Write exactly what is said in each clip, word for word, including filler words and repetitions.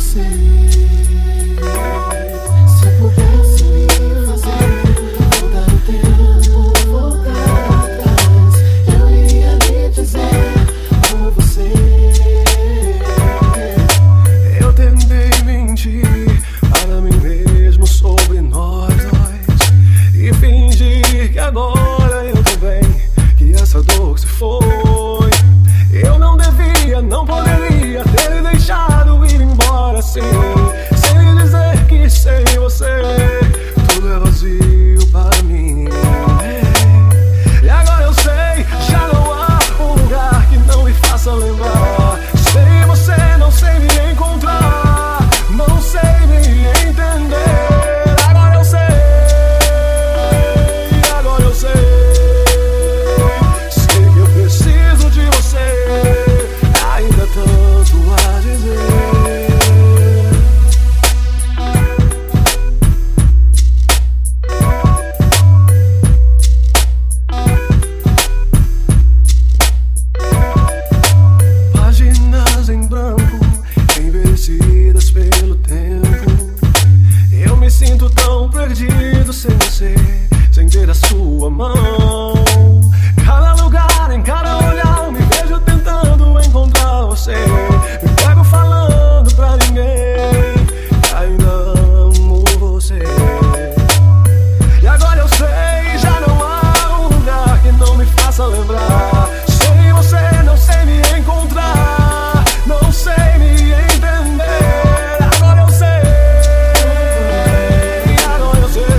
você. Se pudesse me fazer mudar o tempo, voltar atrás, eu iria lhe dizer com você. Eu tentei mentir para mim mesmo sobre nós dois e fingir que agora eu tô bem, que essa dor se foi. Eu não devia, não poderia ter lhe deixado ir embora assim, sem lhe dizer que sem você tudo é vazio para mim. E agora eu sei, já não há um lugar que não me faça lembrar. Sem você não sei me encontrar, não sei me entender. Agora eu sei, agora eu sei, sei que eu preciso de você, ainda tanto a dizer. Páginas em branco, envelhecidas pelo tempo. Eu me sinto tão perdido sem você, sem ter a sua mão. Cada lugar, em cada olhar, me vejo tentando encontrar você. Me pego falando pra ninguém que ainda amo você. E agora eu sei, já não há um lugar que não me faça lembrar. Sem você não sei me encontrar, não sei me entender. Agora eu sei, agora eu sei,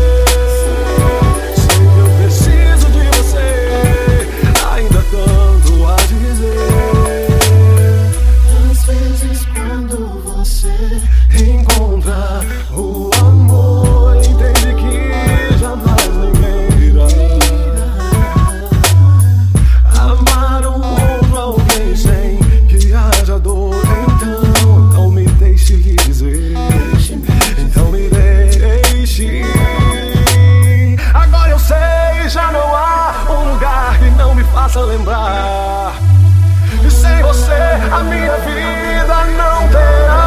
sei que eu preciso de você, ainda tanto a dizer. Às vezes quando você Encontrar o amor, entende que jamais ninguém irá amar um outro alguém sem que haja dor. Então, então me deixe lhe dizer, então me deixe. Agora eu sei, já não há um lugar que não me faça lembrar. E sem você a minha vida não terá